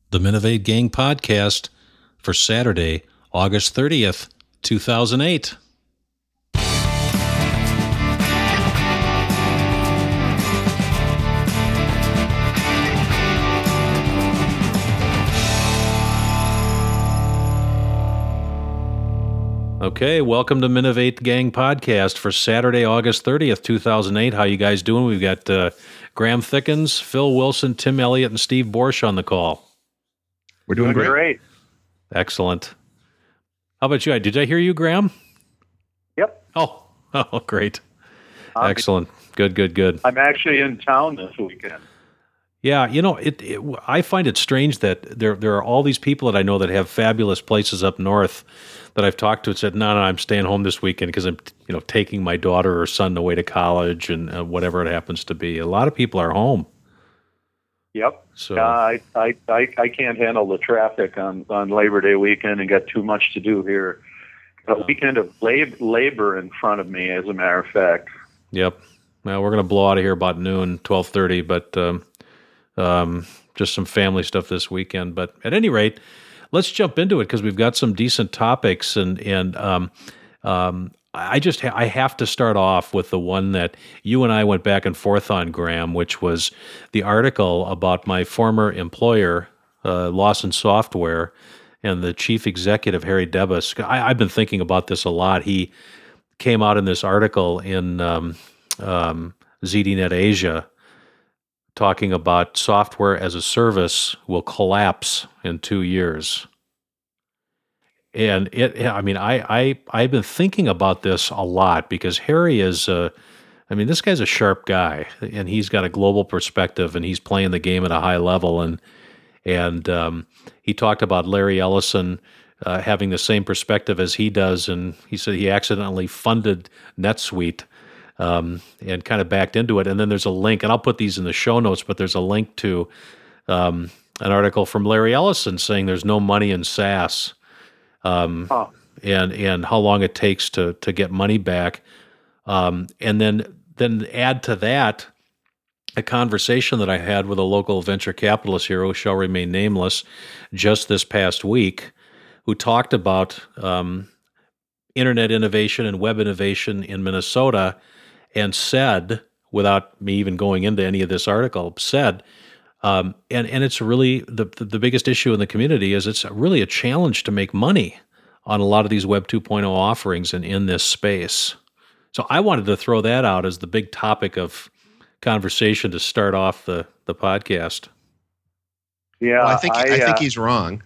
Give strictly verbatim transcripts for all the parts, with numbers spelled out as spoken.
the Minovate Gang podcast for Saturday, August thirtieth, two thousand eight. Okay, welcome to Minovate Gang podcast for Saturday, August thirtieth, two thousand eight. How you guys doing? We've got uh, Graham Thickens, Phil Wilson, Tim Elliott, and Steve Borsch on the call. We're doing, doing great. great. Excellent. How about you? Did I hear you, Graham? Yep. Oh, oh, great. Um, Excellent. Good, good, good. I'm actually in town this weekend. Yeah, you know, it, it. I find it strange that there there are all these people that I know that have fabulous places up north that I've talked to and said, no, no, I'm staying home this weekend because I'm, you know, taking my daughter or son away to college and uh, whatever it happens to be. A lot of people are home. Yep. So uh, I, I I I can't handle the traffic on, on Labor Day weekend and got too much to do here. A weekend of lab, labor in front of me, as a matter of fact. Yep. Well, we're going to blow out of here about noon, twelve thirty, but um, um, just some family stuff this weekend. But at any rate, let's jump into it because we've got some decent topics, and and um, um, I just ha- I have to start off with the one that you and I went back and forth on, Graham, which was the article about my former employer, uh, Lawson Software, and the chief executive, Harry Debus. I, I've been thinking about this a lot. He came out in this article in um, um, ZDNet Asia talking about software as a service will collapse in two years. And it, I mean, I, I, I've been thinking about this a lot because Harry is, uh, I mean, this guy's a sharp guy and he's got a global perspective and he's playing the game at a high level. And, and um, he talked about Larry Ellison uh, having the same perspective as he does. And he said he accidentally funded NetSuite um, and kind of backed into it. And then there's a link, and I'll put these in the show notes, but there's a link to um, an article from Larry Ellison saying there's no money in SaaS. Um, huh. and and how long it takes to to get money back, um, and then then add to that a conversation that I had with a local venture capitalist here who shall remain nameless just this past week, who talked about um, internet innovation and web innovation in Minnesota, and said, without me even going into any of this article, said. Um, and, and it's really, the, the biggest issue in the community is it's really a challenge to make money on a lot of these Web two point oh offerings and in this space. So I wanted to throw that out as the big topic of conversation to start off the, the podcast. Yeah, well, I think I, I think uh, he's wrong.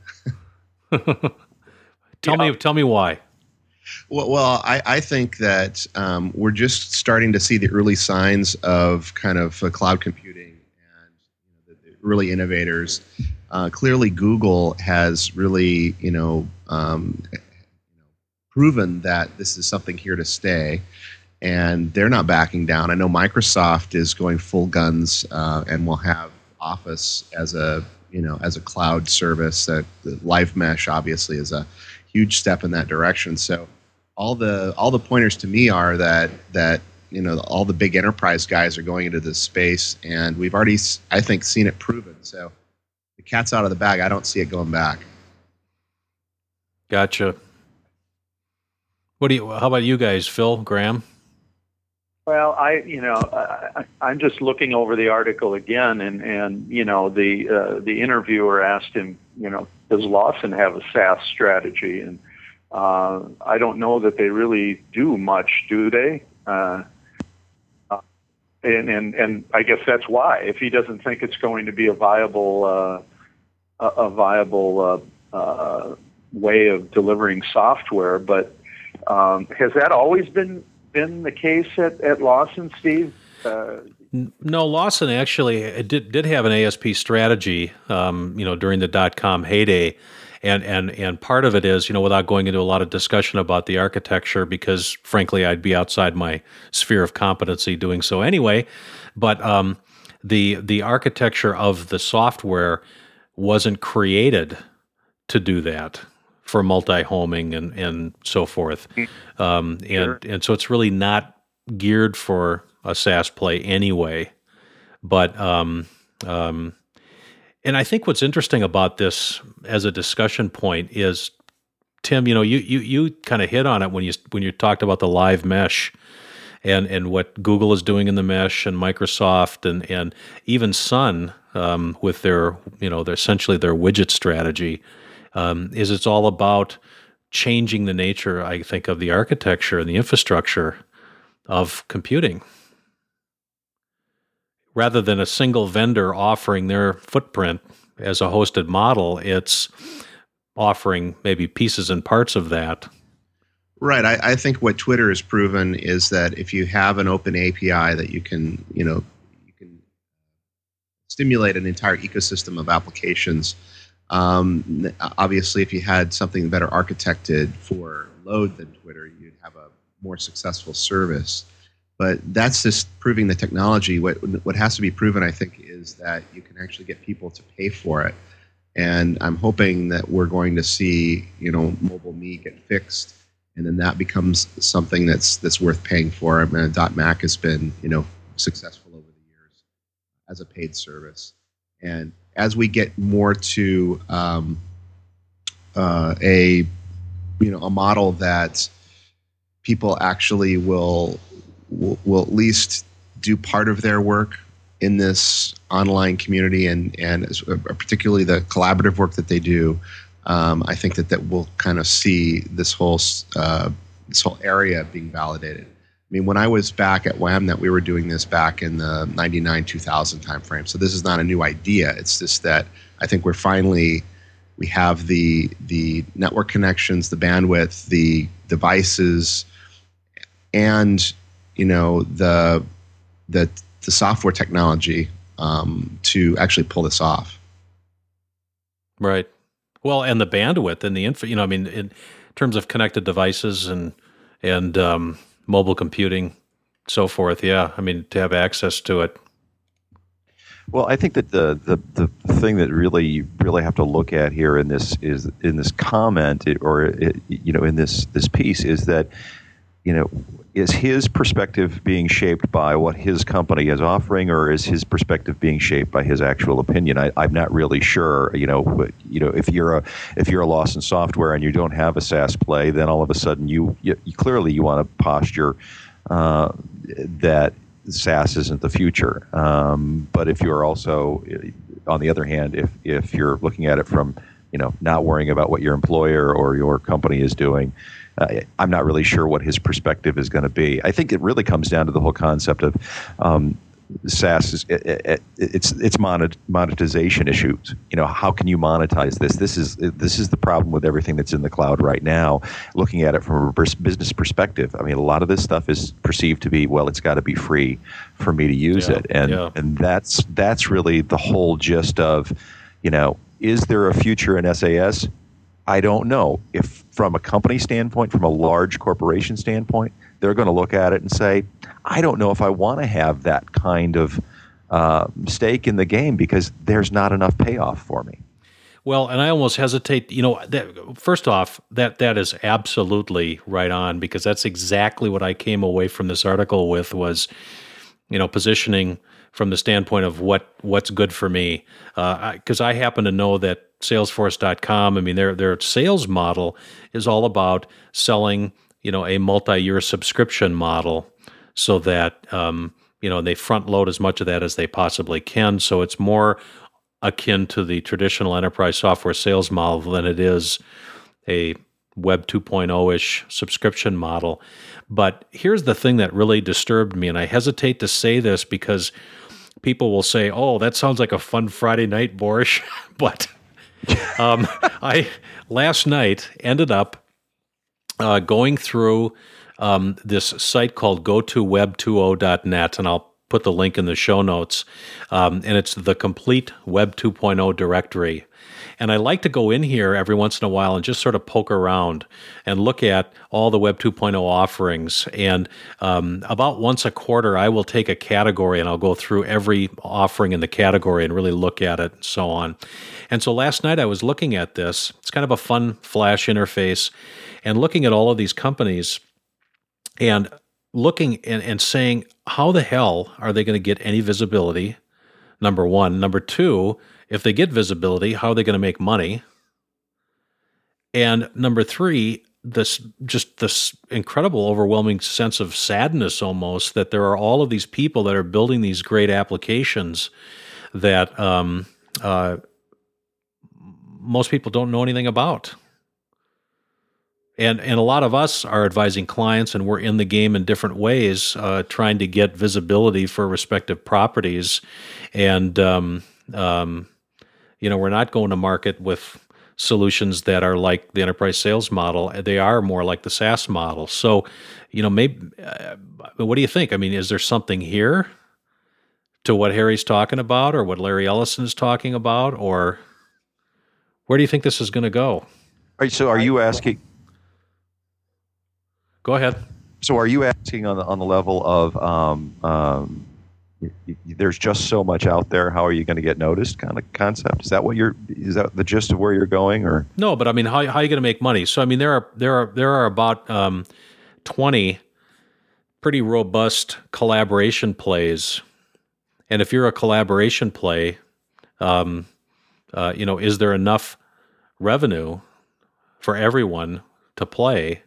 tell yeah. me, tell me why. Well, well I, I think that um, we're just starting to see the early signs of kind of uh, cloud computing. Really innovators. Uh, clearly, Google has really, you know, um, proven that this is something here to stay, and they're not backing down. I know Microsoft is going full guns uh, and will have Office as a, you know, as a cloud service. That uh, Live Mesh obviously is a huge step in that direction. So, all the all the pointers to me are that that. You know, all the big enterprise guys are going into this space, and we've already, I think, seen it proven. So the cat's out of the bag. I don't see it going back. Gotcha. What do you? How about you guys, Phil, Graham? Well, I, you know, I, I'm just looking over the article again, and and you know, the uh, the interviewer asked him, you know, does Lawson have a SaaS strategy? And uh, I don't know that they really do much, do they? Uh, And, and and I guess that's why. If he doesn't think it's going to be a viable uh, a, a viable uh, uh, way of delivering software, but um, has that always been been the case at, at Lawson, Steve? Uh, no, Lawson actually did did have an A S P strategy, um, you know, during the dot-com heyday. And and and part of it is, you know, without going into a lot of discussion about the architecture, because frankly, I'd be outside my sphere of competency doing so anyway. But um, the the architecture of the software wasn't created to do that for multi-homing and, and so forth. Um, and sure. and so it's really not geared for a SaaS play anyway. But um, um, And I think what's interesting about this as a discussion point is, Tim, you know, you you you kind of hit on it when you when you talked about the live mesh and and what Google is doing in the mesh, and Microsoft, and and even Sun um, with their, you know, their essentially their widget strategy. Um, is it's all about changing the nature, I think, of the architecture and the infrastructure of computing. Rather than a single vendor offering their footprint as a hosted model, it's offering maybe pieces and parts of that. Right. I, I think what Twitter has proven is that if you have an open A P I that you can, you know, you can stimulate an entire ecosystem of applications. Um, obviously, if you had something better architected for load than Twitter, you'd have a more successful service. But that's just proving the technology. What what has to be proven, I think, is that you can actually get people to pay for it. And I'm hoping that we're going to see, you know, MobileMe get fixed, and then that becomes something that's that's worth paying for. I mean, .Mac has been, you know, successful over the years as a paid service. And as we get more to um, uh, a, you know, a model that people actually will. will will at least do part of their work in this online community, and, and particularly the collaborative work that they do, um, I think that, that we'll kind of see this whole uh, this whole area being validated. I mean, when I was back at WAMNet, we were doing this back in the ninety-nine two thousand timeframe. So this is not a new idea. It's just that I think we're finally, we have the the network connections, the bandwidth, the devices, and you know, the the the software technology um, to actually pull this off. Right. Well, and the bandwidth and the info. You know, I mean, in terms of connected devices and and um, mobile computing, so forth. Yeah, I mean, to have access to it. Well, I think that the, the, the thing that really you really have to look at here in this is in this comment or it, you know in this this piece is that, you know, is his perspective being shaped by what his company is offering, or is his perspective being shaped by his actual opinion? I, I'm not really sure. You know, but, you know, if you're a if you're a Lawson Software and you don't have a SaaS play, then all of a sudden you, you, you clearly you want to posture uh, that SaaS isn't the future. Um, but if you're also, on the other hand, if if you're looking at it from, you know, not worrying about what your employer or your company is doing, Uh, I'm not really sure what his perspective is going to be. I think it really comes down to the whole concept of um, SaaS. Is, it, it, it's it's monet, monetization issues. You know, how can you monetize this? This is this is the problem with everything that's in the cloud right now. Looking at it from a business perspective, I mean, a lot of this stuff is perceived to be, well, it's got to be free for me to use yeah, it, and yeah. and that's that's really the whole gist of, you know, is there a future in S A S? I don't know. If from a company standpoint, from a large corporation standpoint, they're going to look at it and say, I don't know if I want to have that kind of uh, stake in the game because there's not enough payoff for me. Well, and I almost hesitate, you know, that, first off, that that is absolutely right on, because that's exactly what I came away from this article with was, you know, positioning from the standpoint of what what's good for me. Because uh, I, I happen to know that Salesforce dot com, I mean, their their sales model is all about selling, you know, a multi-year subscription model, so that um, you know, they front load as much of that as they possibly can. So it's more akin to the traditional enterprise software sales model than it is a Web two point oh-ish subscription model. But here's the thing that really disturbed me, and I hesitate to say this because people will say, "Oh, that sounds like a fun Friday night, Boris," but um, I last night ended up uh, going through um, this site called go to web twenty dot net, and I'll put the link in the show notes. Um, and it's the complete Web two point oh directory. And I like to go in here every once in a while and just sort of poke around and look at all the Web two point oh offerings. And um, about once a quarter, I will take a category and I'll go through every offering in the category and really look at it and so on. And so last night I was looking at this. It's kind of a fun Flash interface and looking at all of these companies and looking and, and saying, how the hell are they going to get any visibility? Number one. Number two if they get visibility, how are they going to make money? And number three, this just this incredible, overwhelming sense of sadness almost that there are all of these people that are building these great applications that um, uh, most people don't know anything about. And and a lot of us are advising clients, and we're in the game in different ways, uh, trying to get visibility for respective properties. And, um, um, you know, we're not going to market with solutions that are like the enterprise sales model. They are more like the SaaS model. So, you know, maybe, uh, what do you think? I mean, is there something here to what Harry's talking about or what Larry Ellison is talking about? Or where do you think this is going to go? All right, so are you asking... Go ahead. So, are you asking on the on the level of um, um, y- y- there's just so much out there? How are you going to get noticed? Kind of concept. Is that what you're? Is that the gist of where you're going? Or no? But I mean, how how are you going to make money? So, I mean, there are there are there are about um, twenty pretty robust collaboration plays, and if you're a collaboration play, um, uh, you know, is there enough revenue for everyone to play?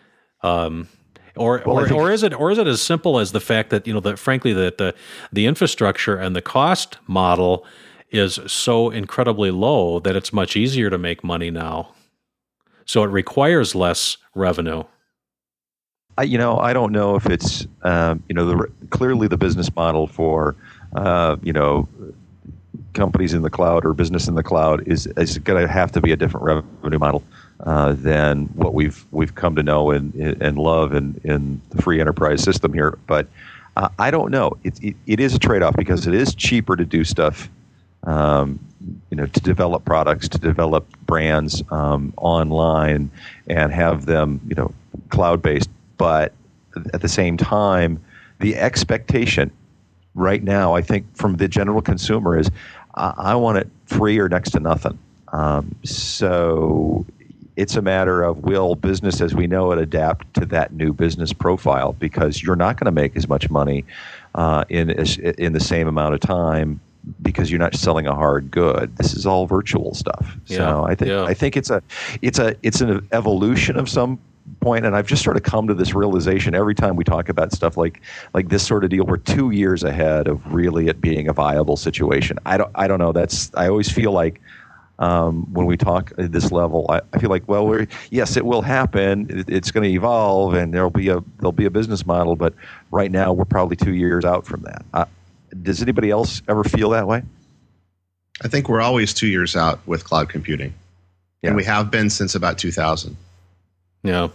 Um, or Well, I or, think- or is it or is it as simple as the fact that, you know, that frankly that the the infrastructure and the cost model is so incredibly low that it's much easier to make money now, so it requires less revenue? I, you know, I don't know if it's um, you know the clearly the business model for uh, you know companies in the cloud or business in the cloud is is going to have to be a different revenue model uh, than what we've we've come to know and and love in, in the free enterprise system here. But uh, I don't know. It, it it is a trade-off because it is cheaper to do stuff, um, you know, to develop products, to develop brands um, online and have them, you know, cloud-based. But at the same time, the expectation right now, I think, from the general consumer is, I, I want it free or next to nothing. Um, so it's a matter of, will business as we know it adapt to that new business profile? Because you're not going to make as much money uh, in in the same amount of time because you're not selling a hard good. This is all virtual stuff. So Yeah, I think yeah. I think it's a it's a it's an evolution of some point, and I've just sort of come to this realization every time we talk about stuff like like this sort of deal. We're two years ahead of really it being a viable situation. I don't I don't know. That's I always feel like um, when we talk at this level, I, I feel like, well, we're yes, it will happen. It, it's going to evolve, and there'll be a there'll be a business model. But right now, we're probably two years out from that. Uh, does anybody else ever feel that way? I think we're always two years out with cloud computing, Yeah. and we have been since about two thousand. Yeah.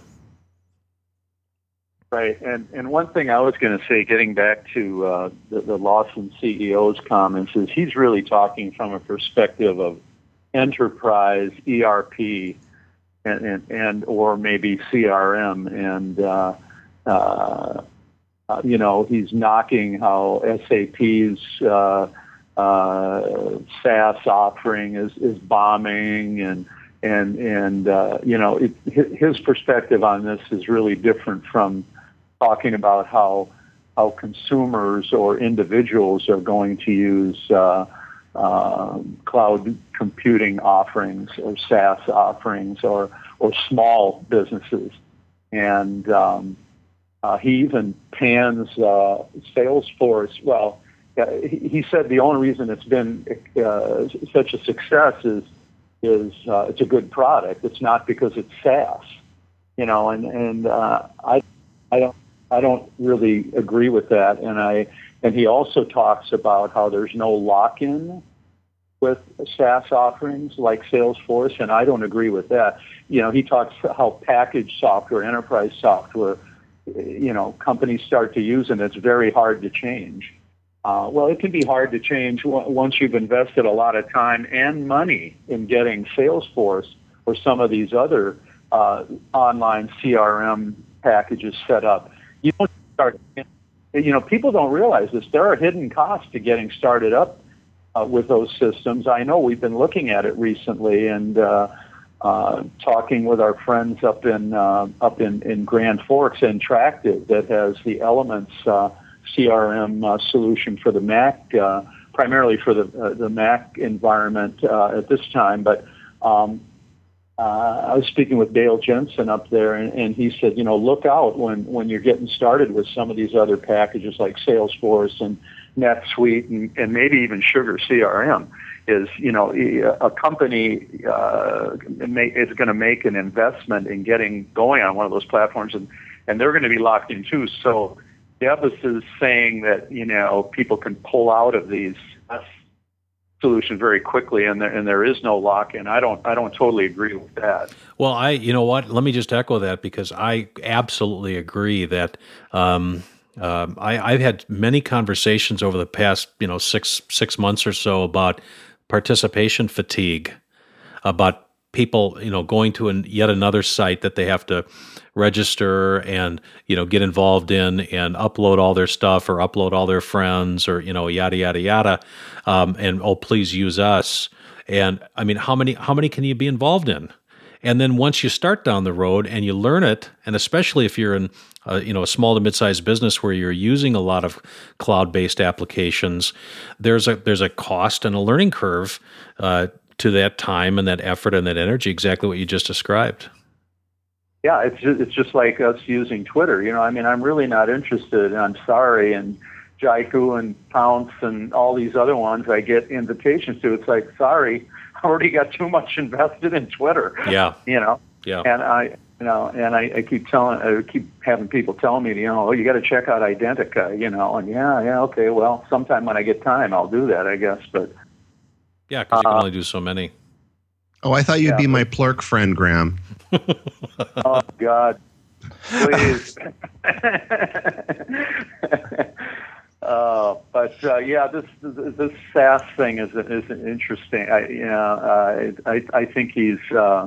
Right, and and one thing I was going to say, getting back to uh, the, the Lawson C E O's comments, is he's really talking from a perspective of enterprise E R P and and, and or maybe C R M, and uh, uh, uh, you know, he's knocking how S A P's uh, uh, SaaS offering is is bombing, and and and uh, you know, it, his perspective on this is really different from talking about how how consumers or individuals are going to use uh, uh, cloud computing offerings or SaaS offerings, or or small businesses. And um, uh, he even pans uh, Salesforce. Well, uh, he, he said the only reason it's been uh, such a success is is uh, it's a good product. It's not because it's SaaS, you know. And and uh, I I don't. I don't really agree with that, and I and he also talks about how there's no lock-in with SaaS offerings like Salesforce, and I don't agree with that. You know, he talks how packaged software, enterprise software, you know, companies start to use, and it's very hard to change. Uh, well, it can be hard to change once you've invested a lot of time and money in getting Salesforce or some of these other uh, online C R M packages set up. You don't start, you know, people don't realize this. There are hidden costs to getting started up uh, with those systems. I know we've been looking at it recently and uh, uh, talking with our friends up in uh, up in, in Grand Forks, Interactive, that has the Elements uh, C R M uh, solution for the Mac uh, primarily for the uh, the Mac environment uh, at this time. But um, uh, I was speaking with Dale Jensen up there, and, and he said, you know, look out when, when you're getting started with some of these other packages like Salesforce and NetSuite and, and maybe even Sugar C R M. Is, you know, a company uh, is going to make an investment in getting going on one of those platforms, and, and they're going to be locked in too. So Debus is saying that, you know, people can pull out of these solutions very quickly, and there, and there is no lock-in. I don't I don't totally agree with that. Well, I you know what? Let me just echo that, because I absolutely agree that um, um, I, I've had many conversations over the past you know six six months or so about participation fatigue, about people, you know, going to an, yet another site that they have to register and, you know, get involved in and upload all their stuff or upload all their friends or, you know, yada, yada, yada. Um, and, oh, please use us. And I mean, how many, how many can you be involved in? And then once you start down the road and you learn it, and especially if you're in, uh, you know, a small to mid-sized business where you're using a lot of cloud-based applications, there's a there's a cost and a learning curve uh, to that time and that effort and that energy. Exactly what you just described. Yeah, it's just, it's just like us using Twitter. You know, I mean, I'm really not interested. I'm sorry, and Jaiku and Pounce and all these other ones I get invitations to. It's like, sorry, I already got too much invested in Twitter. Yeah. You know. Yeah. And I, you know, and I, I keep telling, I keep having people tell me, you know, oh, you got to check out Identica, you know, and yeah, yeah, okay, well, sometime when I get time, I'll do that, I guess. But yeah, because you can uh, only do so many. Oh, I thought you'd yeah, be but, my Plurk friend, Graham. Oh God, please. Uh, but uh, yeah, this this SaaS thing is is interesting. I you know uh, I I think he's uh,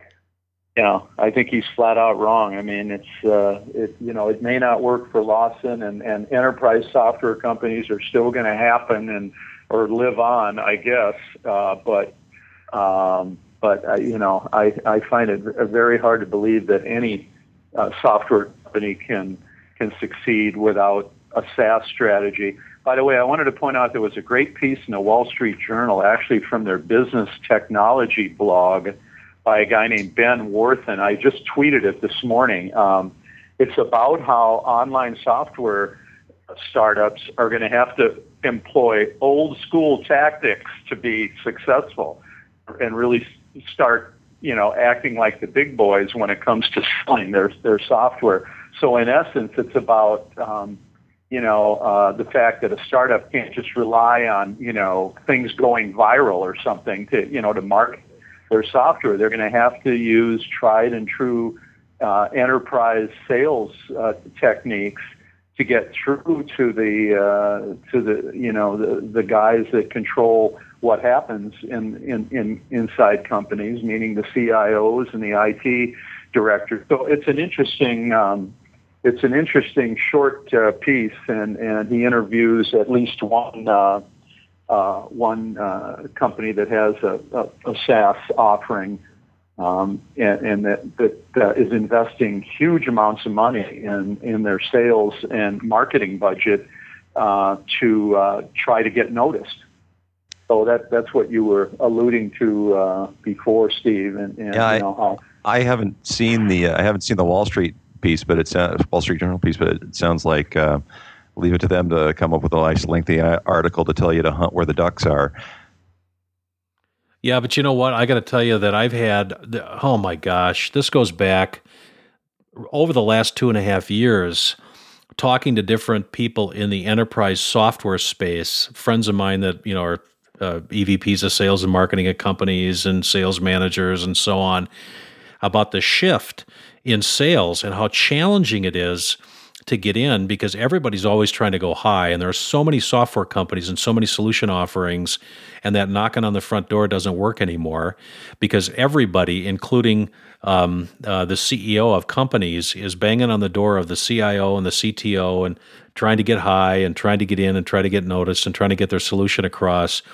you know I think he's flat out wrong. I mean, it's uh, it you know it may not work for Lawson, and, and enterprise software companies are still going to happen and or live on, I guess. Uh, but um, but uh, you know I I find it very hard to believe that any uh, software company can can succeed without a SaaS strategy. By the way, I wanted to point out there was a great piece in the Wall Street Journal, actually from their business technology blog, by a guy named Ben Worthen. I just tweeted it this morning. Um, it's about how online software startups are going to have to employ old school tactics to be successful and really start, you know, acting like the big boys when it comes to selling their their software. So in essence, it's about um, you know, uh, the fact that a startup can't just rely on, you know, things going viral or something to, you know, to market their software. They're going to have to use tried and true uh, enterprise sales uh, techniques to get through to the, uh, to the, you know, the, the guys that control what happens in, in, in inside companies, meaning the C I Os and the I T directors. So it's an interesting, um, It's an interesting short uh, piece, and, and he interviews at least one uh, uh, one uh, company that has a, a, a SaaS offering, um, and, and that, that uh, is investing huge amounts of money in, in their sales and marketing budget uh, to uh, try to get noticed. So that that's what you were alluding to uh, before, Steve, and, and yeah, you know how I haven't seen the uh, I haven't seen the Wall Street piece, but it's a Wall Street Journal piece, but it sounds like uh, leave it to them to come up with a nice lengthy article to tell you to hunt where the ducks are. Yeah, but you know what? I got to tell you that I've had, oh my gosh, this goes back over the last two and a half years, talking to different people in the enterprise software space, friends of mine that, you know, are uh, E V Ps of sales and marketing at companies and sales managers and so on, about the shift in sales and how challenging it is to get in, because everybody's always trying to go high, and there are so many software companies and so many solution offerings, and that knocking on the front door doesn't work anymore, because everybody, including um, uh, the C E O of companies, is banging on the door of the C I O and the C T O and trying to get high and trying to get in and try to get noticed and trying to get their solution across.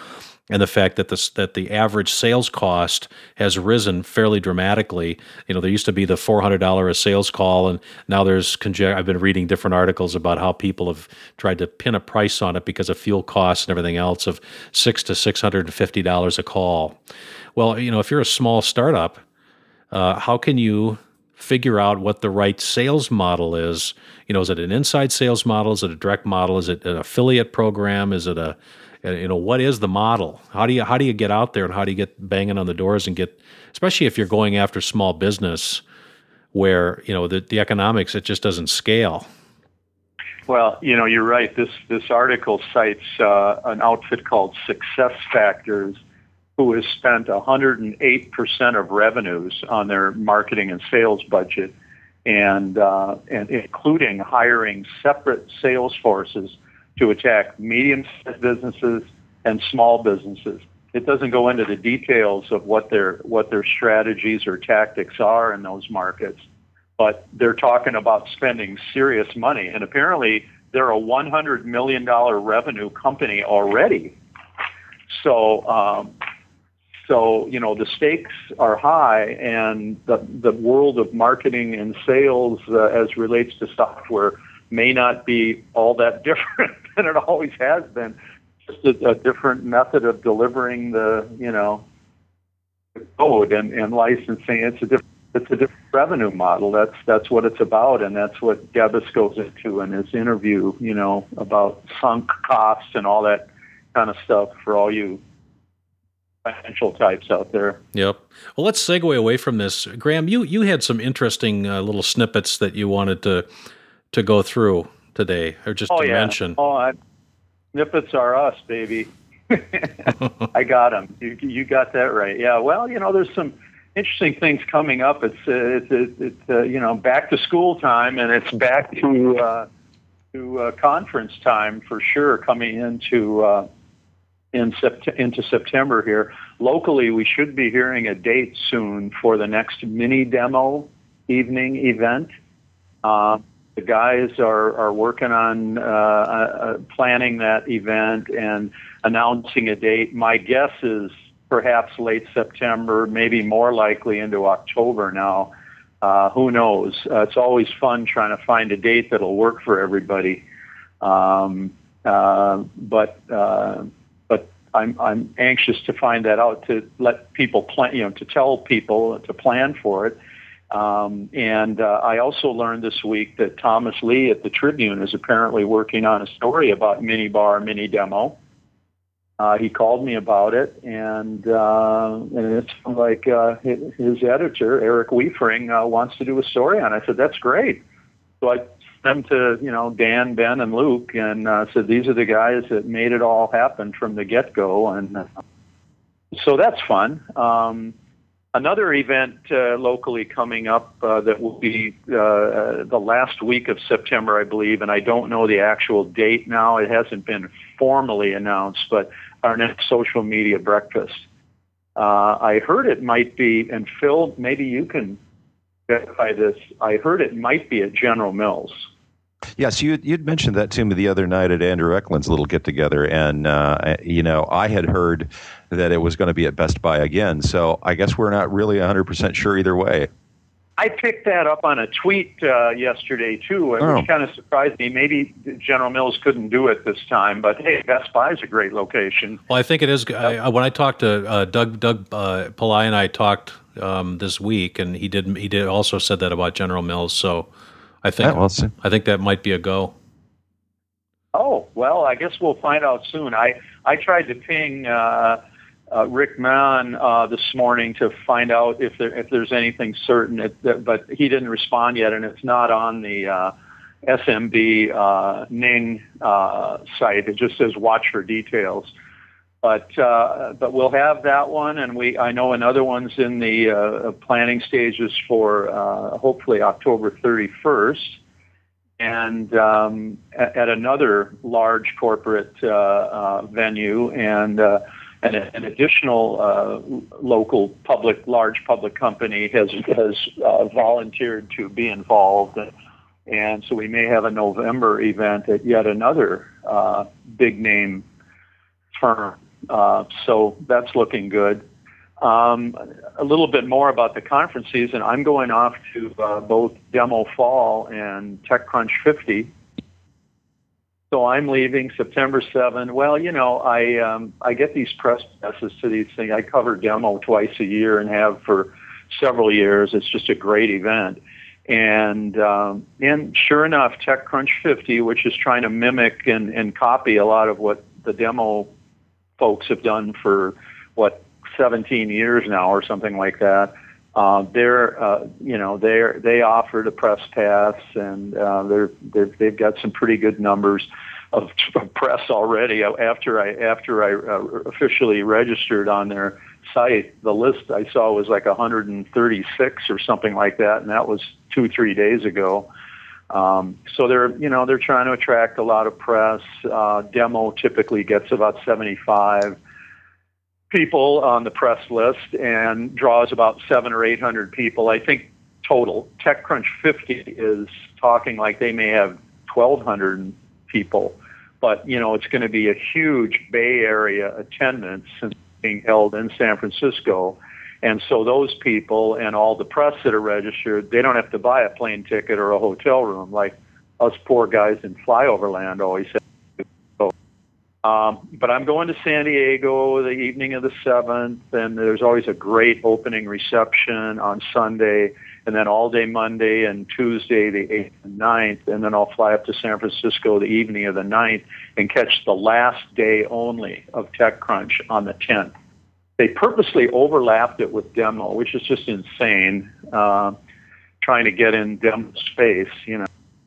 and the fact that this that the average sales cost has risen fairly dramatically. You know, there used to be the four hundred dollars a sales call, and now there's conje- I've been reading different articles about how people have tried to pin a price on it because of fuel costs and everything else of six to six hundred and fifty dollars a call. Well, you know, if you're a small startup, uh, how can you figure out what the right sales model is? You know, is it an inside sales model? Is it a direct model? Is it an affiliate program? Is it a You know, what is the model? How do you how do you get out there, and how do you get banging on the doors and get, especially if you're going after small business, where you know the, the economics, it just doesn't scale. Well, you know, you're right. This this article cites uh, an outfit called Success Factors, who has spent one hundred eight percent of revenues on their marketing and sales budget, and uh, and including hiring separate sales forces to attack medium-sized businesses and small businesses. It doesn't go into the details of what their what their strategies or tactics are in those markets, but they're talking about spending serious money. And apparently, they're a one hundred million dollars revenue company already. So, um, so you know, the stakes are high, and the the world of marketing and sales, uh, as relates to software, may not be all that different than it always has been. Just a, a different method of delivering the, you know, the code and, and licensing. It's a different, it's a different revenue model. That's that's what it's about, and that's what Gebis goes into in his interview. You know, about sunk costs and all that kind of stuff for all you financial types out there. Yep. Well, let's segue away from this, Graham. You you had some interesting uh, little snippets that you wanted to. to go through today, or just oh, to yeah. mention. Oh, I, snippets are us, baby. I got them. You, you got that right. Yeah. Well, you know, there's some interesting things coming up. It's uh, it's it's, it's uh, you know, back to school time, and it's back to uh, to uh, conference time for sure. Coming into uh, in sept- into September here. Locally, we should be hearing a date soon for the next mini demo evening event. Uh, The guys are, are working on uh, uh, planning that event and announcing a date. My guess is perhaps late September, maybe more likely into October now. Uh, who knows? Uh, it's always fun trying to find a date that'll work for everybody. Um, uh, but uh, but I'm I'm anxious to find that out, to let people plan, you know, to tell people to plan for it. Um, and uh, I also learned this week that Thomas Lee at the Tribune is apparently working on a story about Mini Bar, Mini Demo. Uh, he called me about it, and uh, and it's like uh, his, his editor, Eric Wiefering, uh, wants to do a story on it. I said, that's great. So I sent them to, you know, Dan, Ben, and Luke, and uh, said, these are the guys that made it all happen from the get-go. And uh, so that's fun. Um, Another event uh, locally coming up uh, that will be uh, the last week of September, I believe, and I don't know the actual date now. It hasn't been formally announced, but our next social media breakfast. Uh, I heard it might be, and Phil, maybe you can verify this, I heard it might be at General Mills. Yes, you you'd mentioned that to me the other night at Andrew Eklund's little get together, and uh, you know, I had heard that it was going to be at Best Buy again. So I guess we're not really one hundred percent sure either way. I picked that up on a tweet uh, yesterday too, which oh. kind of surprised me. Maybe General Mills couldn't do it this time, but hey, Best Buy is a great location. Well, I think it is. I, when I talked to uh, Doug, Doug uh, Pillai and I talked um, this week, and he did he did also said that about General Mills. So. I think yeah, well, I think that might be a go. Oh, well, I guess we'll find out soon. I, I tried to ping uh, uh, Rick Mann uh, this morning to find out if there if there's anything certain, it, that, but he didn't respond yet, and it's not on the uh, S M B uh, Ning uh, site. It just says watch for details. But uh, but we'll have that one, and we I know another one's in the uh, planning stages for uh, hopefully October thirty-first, and um, at, at another large corporate uh, uh, venue, and uh, and an additional uh, local public large public company has has uh, volunteered to be involved, and so we may have a November event at yet another uh, big name firm. Uh, so that's looking good. Um, a little bit more about the conference season. I'm going off to uh, both Demo Fall and TechCrunch fifty. So I'm leaving September seventh. Well, you know, I um, I get these press passes to these things. I cover Demo twice a year and have for several years. It's just a great event. And um, and sure enough, TechCrunch fifty, which is trying to mimic and, and copy a lot of what the Demo folks have done for, what, seventeen years now or something like that. Uh, they're, uh, you know, they're, they offered a press pass, and uh, they're, they're, they've got some pretty good numbers of, of press already. After I, after I uh, officially registered on their site, the list I saw was like one hundred thirty-six or something like that, and that was two, three days ago. Um, so they're, you know, they're trying to attract a lot of press. Uh, Demo typically gets about seventy-five people on the press list and draws about seven or eight hundred people, I think, total. TechCrunch fifty is talking like they may have twelve hundred people, but you know, it's going to be a huge Bay Area attendance since being held in San Francisco. And so those people and all the press that are registered, they don't have to buy a plane ticket or a hotel room like us poor guys in flyover always have. Um, but I'm going to San Diego the evening of the seventh, and there's always a great opening reception on Sunday, and then all day Monday and Tuesday the eighth and ninth, and then I'll fly up to San Francisco the evening of the ninth and catch the last day only of TechCrunch on the tenth. They purposely overlapped it with Demo, which is just insane, uh, trying to get in Demo space, you know.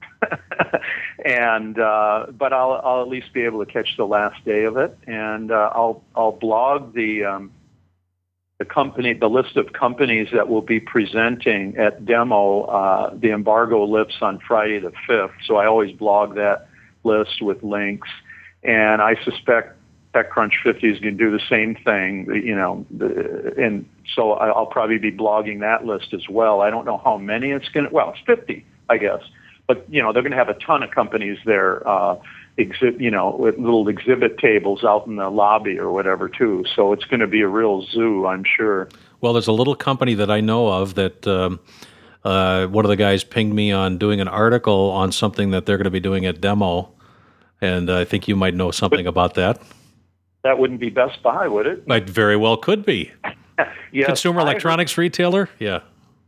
and uh, but I'll I'll at least be able to catch the last day of it, and uh, I'll I'll blog the um, the company the list of companies that will be presenting at Demo. Uh, the embargo lifts on Friday the fifth, so I always blog that list with links, and I suspect TechCrunch fifty is going to do the same thing, you know, the, and so I'll probably be blogging that list as well. I don't know how many it's going to. Well, it's fifty, I guess. But, you know, they're going to have a ton of companies there, uh, exhi- you know, with little exhibit tables out in the lobby or whatever, too. So it's going to be a real zoo, I'm sure. Well, there's a little company that I know of that um, uh, one of the guys pinged me on doing an article on something that they're going to be doing at Demo, and I think you might know something but about that. That wouldn't be Best Buy, would it? It very well could be. Yes, Consumer electronics heard, retailer? Yeah.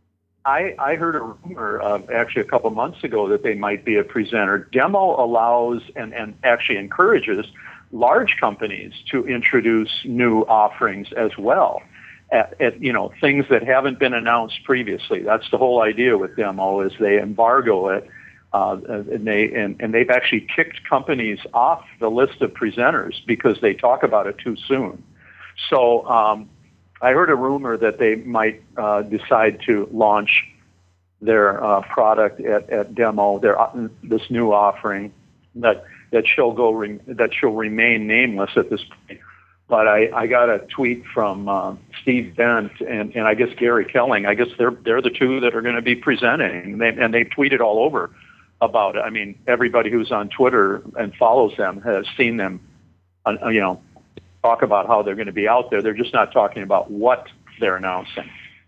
I, I heard a rumor uh, actually a couple months ago that they might be a presenter. Demo allows and, and actually encourages large companies to introduce new offerings as well, at, at you know things that haven't been announced previously. That's the whole idea with Demo, is they embargo it, uh, and they and, and they've actually kicked companies off the list of presenters because they talk about it too soon. So. Um, I heard a rumor that they might uh, decide to launch their uh, product at, at Demo, their uh, this new offering that that shall go re- that shall remain nameless at this point. But I, I got a tweet from uh, Steve Bent and, and I guess Gary Kelling. I guess they're they're the two that are going to be presenting, they, and they tweeted all over about it. I mean, everybody who's on Twitter and follows them has seen them, uh, you know. talk about how they're going to be out there. They're just not talking about what they're announcing.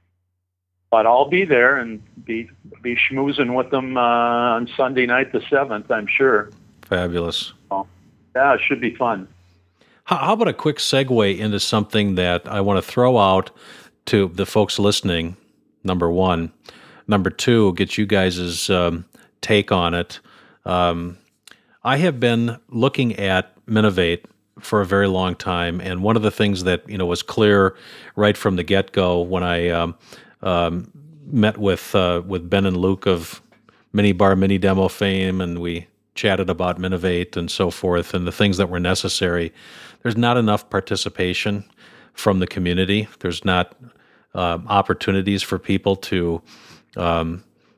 But I'll be there and be be schmoozing with them uh, on Sunday night the seventh, I'm sure. Fabulous. So, yeah, it should be fun. How, how about a quick segue into something that I want to throw out to the folks listening, number one. Number two, get you guys' um, take on it. Um, I have been looking at Minovate for a very long time, and one of the things that you know was clear right from the get-go when I um, um, met with uh, with Ben and Luke of Minibar Mini Demo fame, and we chatted about Minovate and so forth, and the things that were necessary. There's not enough participation from the community. There's not uh, opportunities for people to um,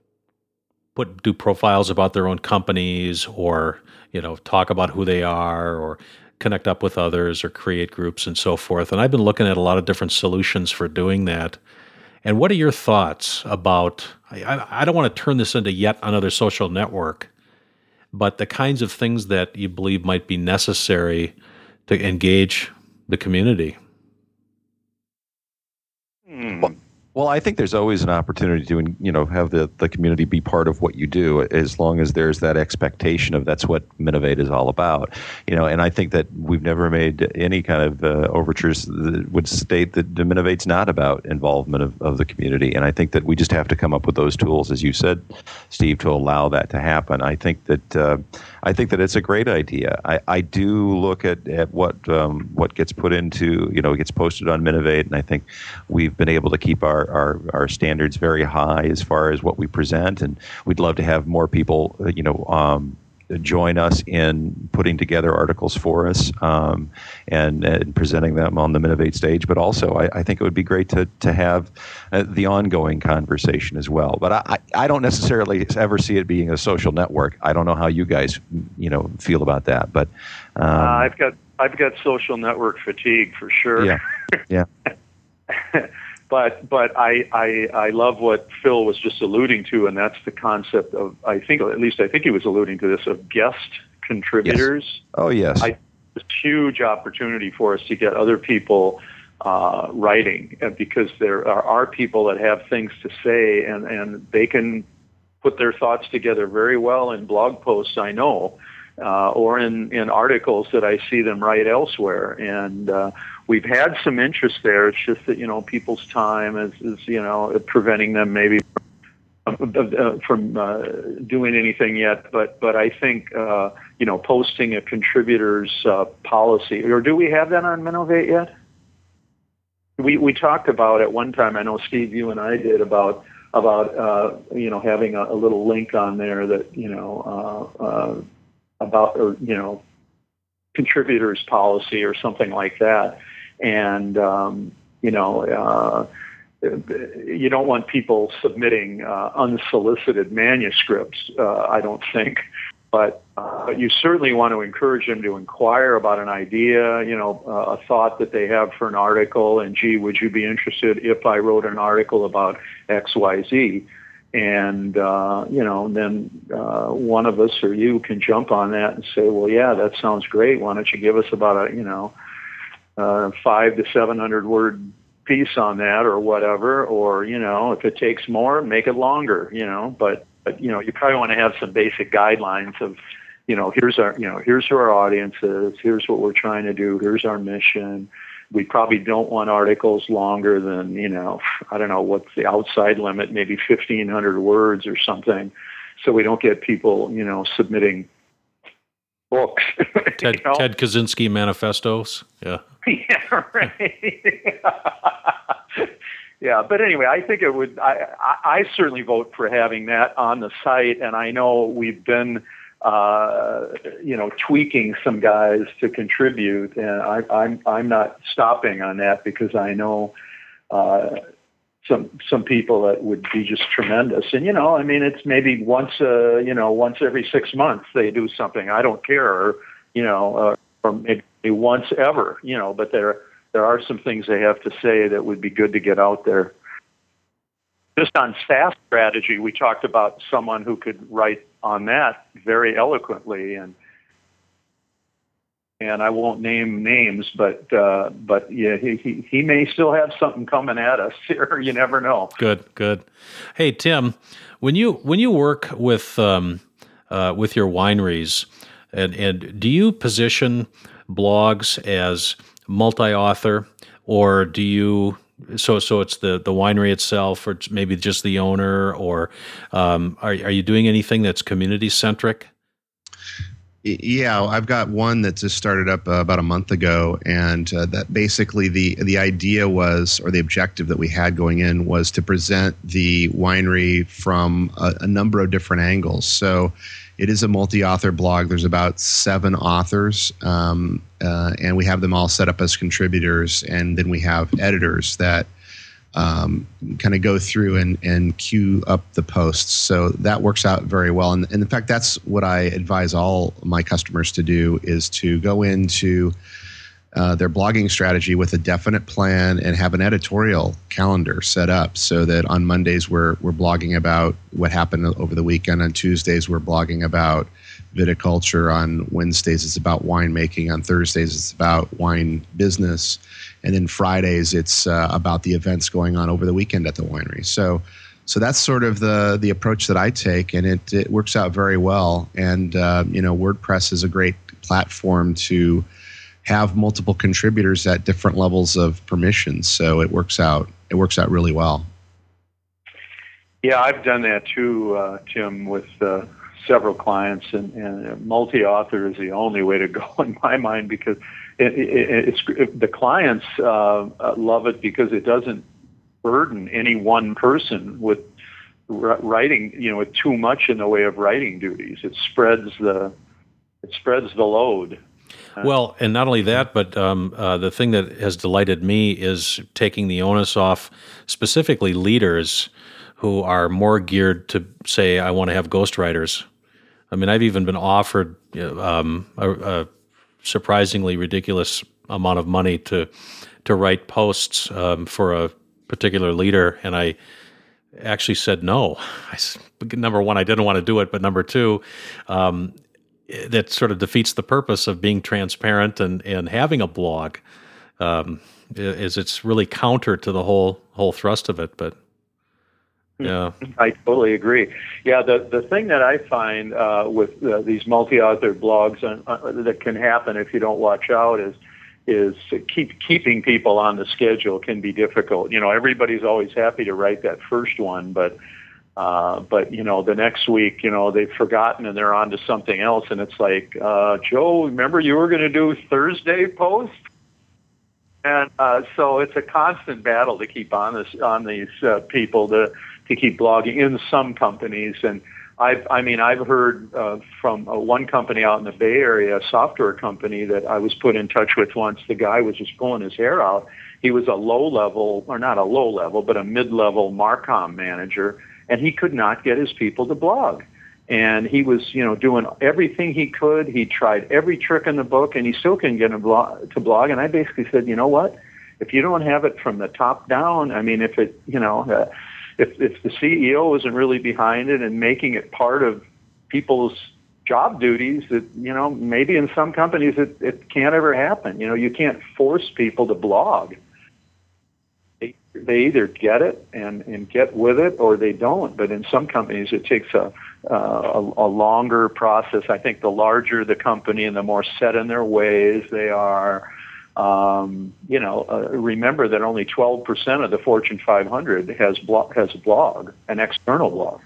put do profiles about their own companies, or you know talk about who they are, or connect up with others or create groups and so forth. And I've been looking at a lot of different solutions for doing that. And what are your thoughts about, I, I don't want to turn this into yet another social network, but the kinds of things that you believe might be necessary to engage the community? Hmm. Well, well, I think there's always an opportunity to, you know, have the, the community be part of what you do, as long as there's that expectation of that's what Minovate is all about. You know, and I think that we've never made any kind of uh, overtures that would state that Minovate's not about involvement of, of the community. And I think that we just have to come up with those tools, as you said, Steve, to allow that to happen. I think that uh, I think that it's a great idea. I, I do look at, at what um, what gets put into, you know, gets posted on Minovate, and I think we've been able to keep our Our, our standards very high as far as what we present, and we'd love to have more people, you know, um, join us in putting together articles for us um, and, and presenting them on the Minovate stage. But also, I, I think it would be great to to have uh, the ongoing conversation as well. But I, I don't necessarily ever see it being a social network. I don't know how you guys, you know, feel about that. But um, uh, I've got I've got social network fatigue for sure. Yeah, yeah. But but I, I I love what Phil was just alluding to, and that's the concept of, I think, at least I think he was alluding to this, of guest contributors. Yes. Oh, yes. I, it's a huge opportunity for us to get other people uh, writing, because there are, are people that have things to say, and, and they can put their thoughts together very well in blog posts, I know, uh, or in, in articles that I see them write elsewhere. And uh, we've had some interest there. It's just that, you know, people's time is, is you know, preventing them maybe from, uh, from uh, doing anything yet. But but I think, uh, you know, posting a contributor's uh, policy, or do we have that on Minovate yet? We we talked about at one time, I know, Steve, you and I did, about about uh, you know, having a, a little link on there that, you know, uh, uh, about, or, you know, contributors policy or something like that. And, um, you know, uh, you don't want people submitting uh, unsolicited manuscripts, uh, I don't think. But uh, you certainly want to encourage them to inquire about an idea, you know, uh, a thought that they have for an article. And, gee, would you be interested if I wrote an article about X, Y, Z? And, uh, you know, then uh, one of us or you can jump on that and say, well, yeah, that sounds great. Why don't you give us about a, you know, uh, five to seven hundred word piece on that, or whatever. Or, you know, if it takes more, make it longer, you know. But, but you know, you probably want to have some basic guidelines of, you know, here's our, you know, here's who our audience is. Here's what we're trying to do. Here's our mission. We probably don't want articles longer than, you know, I don't know, what's the outside limit, maybe fifteen hundred words or something, so we don't get people, you know, submitting books. Ted, you know? Ted Kaczynski manifestos. Yeah. Yeah, right. Yeah, but anyway, I think it would, I, I, I certainly vote for having that on the site, and I know we've been, uh, you know, tweaking some guys to contribute, and I, I'm I'm not stopping on that, because I know uh, some some people that would be just tremendous. And, you know, I mean, it's maybe once uh, you know once every six months they do something. I don't care, or, you know, uh, or maybe once ever, you know. But there there are some things they have to say that would be good to get out there. Just on staff strategy, we talked about someone who could write on that very eloquently, and and I won't name names, but uh, but yeah, he, he he may still have something coming at us here. You never know. Good, good. Hey, Tim, when you when you work with um, uh, with your wineries, and and do you position blogs as multi-author, or do you? So, so it's the, the winery itself, or it's maybe just the owner, or um, are are you doing anything that's community centric? Yeah, I've got one that just started up uh, about a month ago, and uh, that basically the the idea was, or the objective that we had going in, was to present the winery from a, a number of different angles. So it is a multi-author blog. There's about seven authors, um, uh, and we have them all set up as contributors, and then we have editors that um, kind of go through and, and queue up the posts. So that works out very well. And, and in fact, that's what I advise all my customers to do, is to go into uh, their blogging strategy with a definite plan and have an editorial calendar set up, so that on Mondays we're we're blogging about what happened over the weekend. On Tuesdays we're blogging about viticulture. On Wednesdays, it's about winemaking. On Thursdays, it's about wine business. And then Fridays, it's uh, about the events going on over the weekend at the winery. So so that's sort of the the approach that I take, and it, it works out very well. And, uh, you know, WordPress is a great platform to have multiple contributors at different levels of permission. So it works out. It works out really well. Yeah, I've done that too, uh, Tim, with uh, several clients, and, and multi-author is the only way to go in my mind, because it, it, it's it, the clients uh, love it because it doesn't burden any one person with writing, you know, with too much in the way of writing duties. It spreads the it spreads the load. Well, and not only that, but um, uh, the thing that has delighted me is taking the onus off specifically leaders who are more geared to say, I want to have ghostwriters. I mean, I've even been offered um, a, a surprisingly ridiculous amount of money to to write posts um, for a particular leader, and I actually said no. I, number one, I didn't want to do it, but number two, um, that sort of defeats the purpose of being transparent and, and having a blog. Um, is it's really counter to the whole whole thrust of it, but. Yeah, I totally agree. Yeah, the the thing that I find uh, with uh, these multi-author blogs on, uh, that can happen if you don't watch out is is keep keeping people on the schedule can be difficult. You know, everybody's always happy to write that first one, but uh, but you know, the next week, you know, they've forgotten and they're on to something else, and it's like, uh, Joe, remember you were going to do Thursday post? And uh, so it's a constant battle to keep on this on these uh, people to to keep blogging in some companies. And I've, I mean, I've heard uh, from uh, one company out in the Bay Area, a software company that I was put in touch with once. The guy was just pulling his hair out. He was a low level, or not a low level, but a mid level Marcom manager, and he could not get his people to blog. And he was, you know, doing everything he could. He tried every trick in the book, and he still couldn't get him blog, to blog. And I basically said, you know what? If you don't have it from the top down, I mean, if it, you know, uh, if if the C E O isn't really behind it and making it part of people's job duties, that, you know, maybe in some companies it, it can't ever happen. You know, you can't force people to blog. They, they either get it and, and get with it, or they don't. But in some companies, it takes a Uh, a, a longer process. I think the larger the company and the more set in their ways they are, um, you know, uh, remember that only twelve percent of the Fortune five hundred has blog, has a blog, an external blog.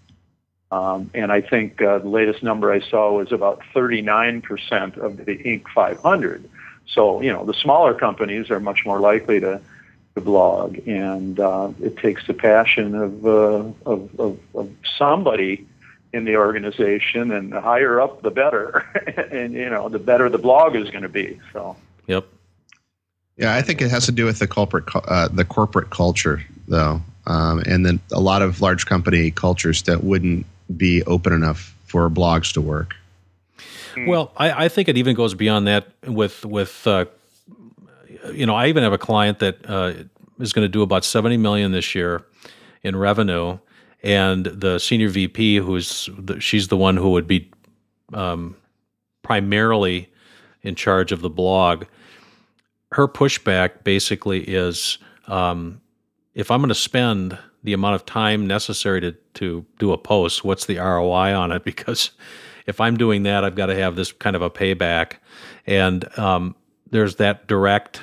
Um, and I think uh, the latest number I saw was about thirty-nine percent of the Inc five hundred. So, you know, the smaller companies are much more likely to, to blog, and uh, it takes the passion of, uh, of, of, of somebody in the organization, and the higher up, the better. And, you know, the better the blog is going to be. So, yep. Yeah, I think it has to do with the corporate, uh, the corporate culture, though, um, and then a lot of large company cultures that wouldn't be open enough for blogs to work. Well, I, I think it even goes beyond that. With with uh, you know, I even have a client that uh, is going to do about seventy million dollars this year in revenue. And the senior V P, who's the, she's the one who would be um, primarily in charge of the blog. Her pushback basically is, um, if I'm going to spend the amount of time necessary to to do a post, what's the R O I on it? Because if I'm doing that, I've got to have this kind of a payback, and um, there's that direct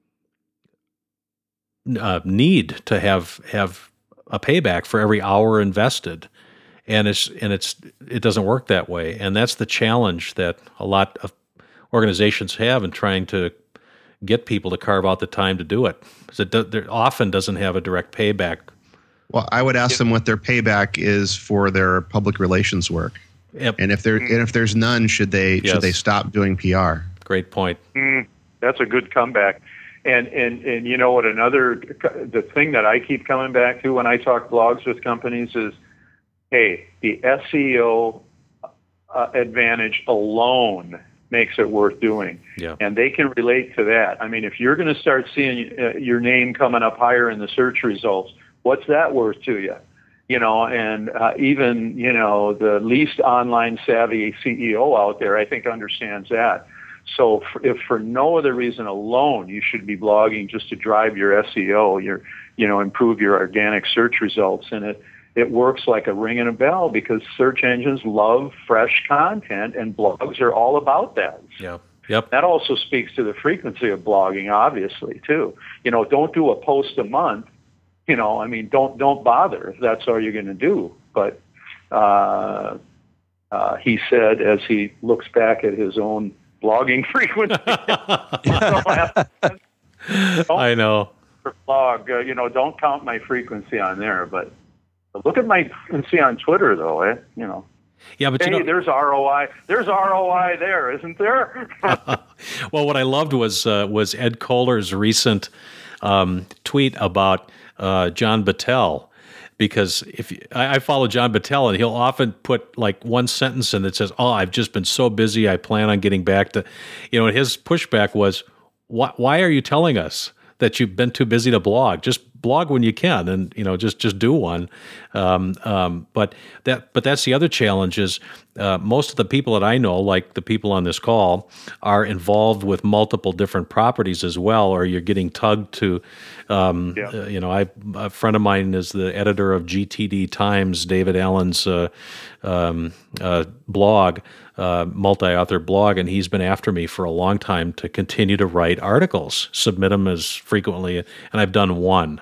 uh, need to have have. a payback for every hour invested, and it's and it's it doesn't work that way, and that's the challenge that a lot of organizations have in trying to get people to carve out the time to do it. Because it do, there often doesn't have a direct payback. Well, I would ask them what their payback is for their public relations work, yep. and if there and if there's none, should they yes. should they stop doing P R? Great point. Mm, that's a good comeback. And, and and you know what, another, the thing that I keep coming back to when I talk blogs with companies is, hey, the S E O uh, advantage alone makes it worth doing. Yeah. And they can relate to that. I mean, if you're going to start seeing uh, your name coming up higher in the search results, what's that worth to you? you know, and uh, even, you know, the least online savvy C E O out there, I think, understands that. So for, if for no other reason alone, you should be blogging just to drive your S E O, your, you know, improve your organic search results. And it, it works like a ring and a bell because search engines love fresh content, and blogs are all about that. Yeah. Yep. That also speaks to the frequency of blogging, obviously, too. You know, don't do a post a month. You know, I mean, don't don't bother if that's all you're going to do. But uh, uh, he said, as he looks back at his own blogging frequency, I know. Blog, uh, you know, don't count my frequency on there. But look at my frequency on Twitter, though. Eh? You know. Yeah, but hey, you know, there's R O I. There's R O I there, isn't there? Well, what I loved was uh, was Ed Kohler's recent um, tweet about uh, John Battelle, because if you, I, I follow John Battelle, and he'll often put like one sentence in that says, "Oh, I've just been so busy. I plan on getting back to," you know. And his pushback was, "Why, why are you telling us that you've been too busy to blog? Just blog when you can, and you know, just just do one." Um, um, but that, but that's the other challenge is uh, most of the people that I know, like the people on this call, are involved with multiple different properties as well, or you're getting tugged to. Um, yeah. uh, you know, I a friend of mine is the editor of G T D Times, David Allen's uh, um, uh, blog, uh, multi-author blog, and he's been after me for a long time to continue to write articles, submit them as frequently, and I've done one.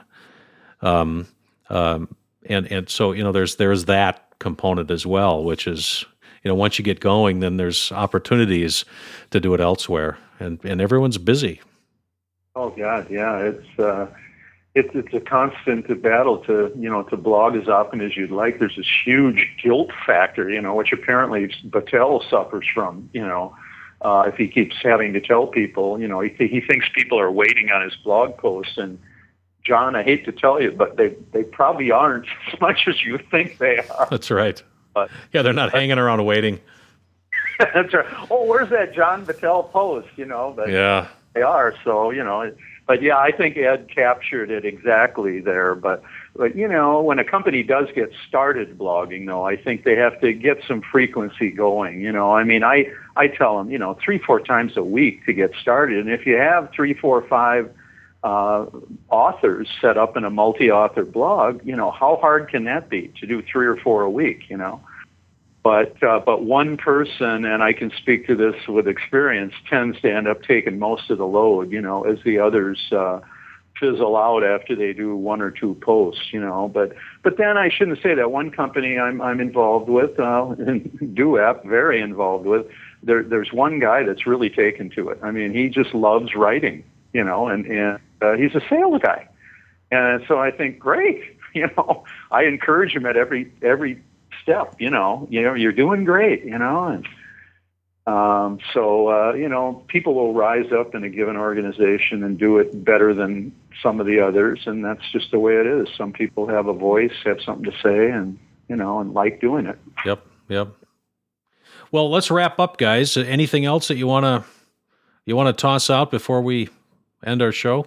Um, um, and, and so, you know, there's, there's that component as well, which is, you know, once you get going, then there's opportunities to do it elsewhere, and, and everyone's busy. Oh God, yeah, it's, uh, it's, it's a constant battle to, you know, to blog as often as you'd like. There's this huge guilt factor, you know, which apparently Battelle suffers from, you know, uh, if he keeps having to tell people, you know, he, he thinks people are waiting on his blog posts. And John, I hate to tell you, but they, they probably aren't as much as you think they are. That's right. But yeah, they're not hanging around waiting. That's right. Oh, where's that John Battelle post? You know, but yeah, they are. So, you know, but yeah, I think Ed captured it exactly there. But, but, you know, when a company does get started blogging, though, I think they have to get some frequency going. You know, I mean, I, I tell them, you know, three, four times a week to get started. And if you have three, four, five uh, authors set up in a multi-author blog, you know, how hard can that be to do three or four a week, you know? But uh, but one person, and I can speak to this with experience, tends to end up taking most of the load, you know, as the others uh, fizzle out after they do one or two posts, you know. But but then I shouldn't say that. One company I'm I'm involved with, uh, DoApp, very involved with. There there's one guy that's really taken to it. I mean, he just loves writing, you know, and and uh, he's a sales guy, and so I think great, you know. I encourage him at every every. step, you know, you know, you're doing great, you know, and um, so, uh, you know, people will rise up in a given organization and do it better than some of the others, and that's just the way it is. Some people have a voice, have something to say, and, you know, and like doing it. Yep, yep. Well, let's wrap up, guys. Anything else that you want to you want to toss out before we end our show?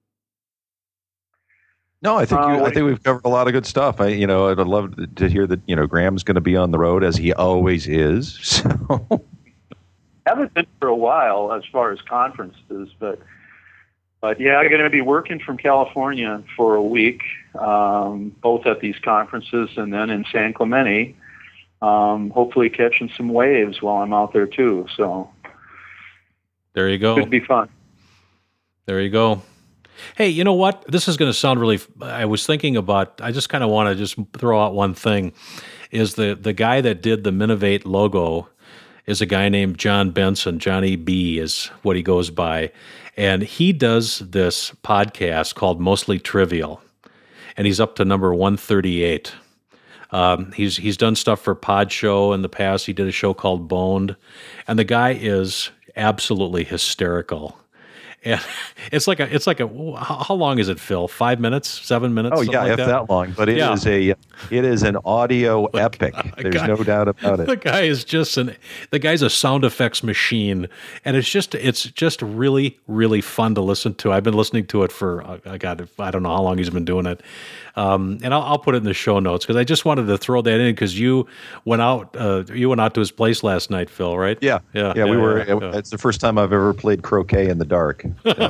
No, I think you, uh, I think we've covered a lot of good stuff. I, you know, I'd love to hear that. You know, Graham's going to be on the road as he always is. So, haven't been for a while as far as conferences, but but yeah, I'm going to be working from California for a week, um, both at these conferences and then in San Clemente. Um, hopefully, catching some waves while I'm out there too. So there you go. Should be fun. There you go. Hey, you know what? This is going to sound really, I was thinking about, I just kind of want to just throw out one thing, is the, the guy that did the Minovate logo is a guy named John Benson. Johnny B is what he goes by. And he does this podcast called Mostly Trivial. And he's up to number one thirty-eight. Um, he's he's done stuff for Pod Show in the past. He did a show called Boned. And the guy is absolutely hysterical. And it's like a, it's like a, how long is it, Phil? Five minutes, seven minutes? Oh yeah, like if that? that long. But it Yeah. is a, it is an audio epic. There's guy- no doubt about it. The guy is just an, the guy's a sound effects machine, and it's just, it's just really, really fun to listen to. I've been listening to it for, uh, God, I don't know how long he's been doing it. Um, and I'll, I'll put it in the show notes because I just wanted to throw that in because you went out, uh, you went out to his place last night, Phil, right? Yeah, Yeah, yeah. we yeah, were. yeah, yeah. It's the first time I've ever played croquet in the dark.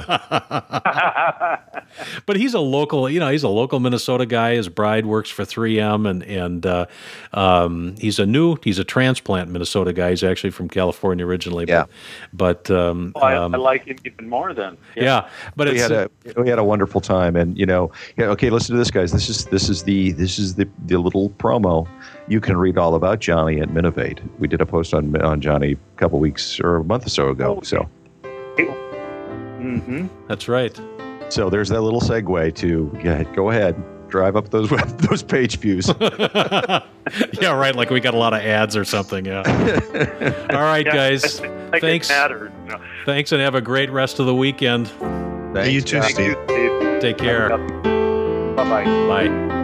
But he's a local, you know, he's a local Minnesota guy. His bride works for three M, and and uh, um, he's a new, he's a transplant Minnesota guy. He's actually from California originally. Yeah. But, but um, Oh, I, um, I like him even more then. yeah. But we it's had a we had a wonderful time, and you know, yeah, okay, listen to this, guys. This is this is the this is the the little promo. You can read all about Johnny at Minovate. We did a post on on Johnny a couple weeks or a month or so ago. So Mm-hmm. that's right. so there's that little segue to yeah, go ahead, drive up those web, those page views. Yeah, right. Like we got a lot of ads or something. Yeah. All right, Yeah, guys. Like Thanks. It matters. You know. Thanks, and have a great rest of the weekend. you too, Thank Steve. you, Steve. Take care. Bye-bye. Bye.